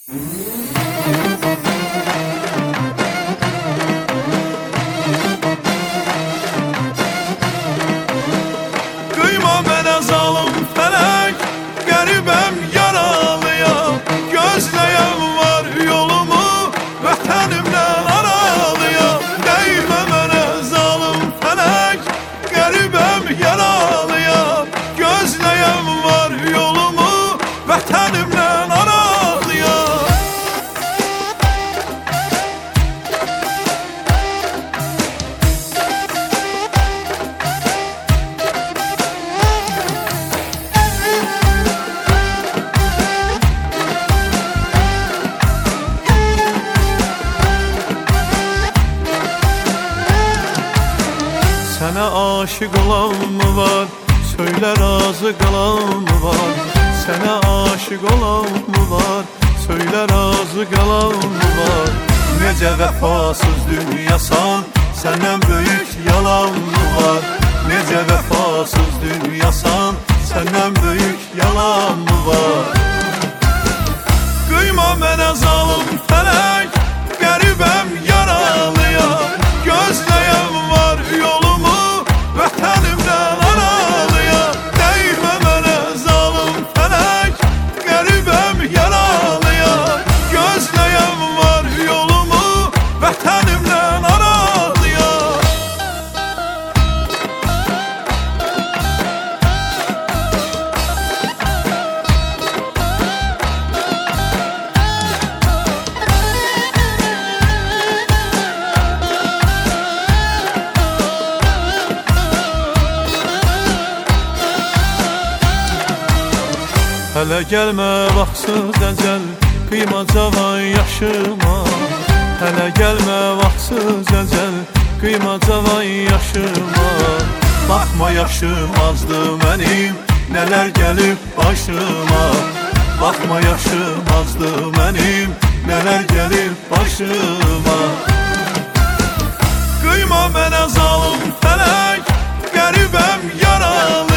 Kıyma mənə zalım fələk, qəribəm yaralıyam. Gözləyəm var yolumu, vətənimlə aralıyam. Dəymə mənə zalım fələk, qəribəm yaralıyam. Gözləyəm var yolumu, vətənimlə aralıyam. Sənə aşık olan mı var? Söylə razı qalan mı var? Sənə aşık olan mı var? Söylə razı qalan mı var? Necə vəfasız dünyasan, səndən böyük yalan mı var? Necə vəfasız dünyasan, səndən böyük yalan mı var? Qıyma mənə zalım fələk, qəribəm yaralıyam. Gözləyəm var yolumu, vətənimdən aralıyam. Dəymə mənə zalım fələk, qəribəm yaralıyam. Gözləyəm var yolumu, vətənimdən aralıyam. Hələ gəlmə vaxtsız əcəl, qıyma cavan yaşıma. Hələ gəlmə vaxtsız əcəl, qıyma cavan yaşıma. Baxma yaşım azdı mənim, nələr gəlib başıma. Baxma yaşım azdı mənim, nələr gəlib başıma. Qıyma mənə zalım fələk, qəribəm yaralı.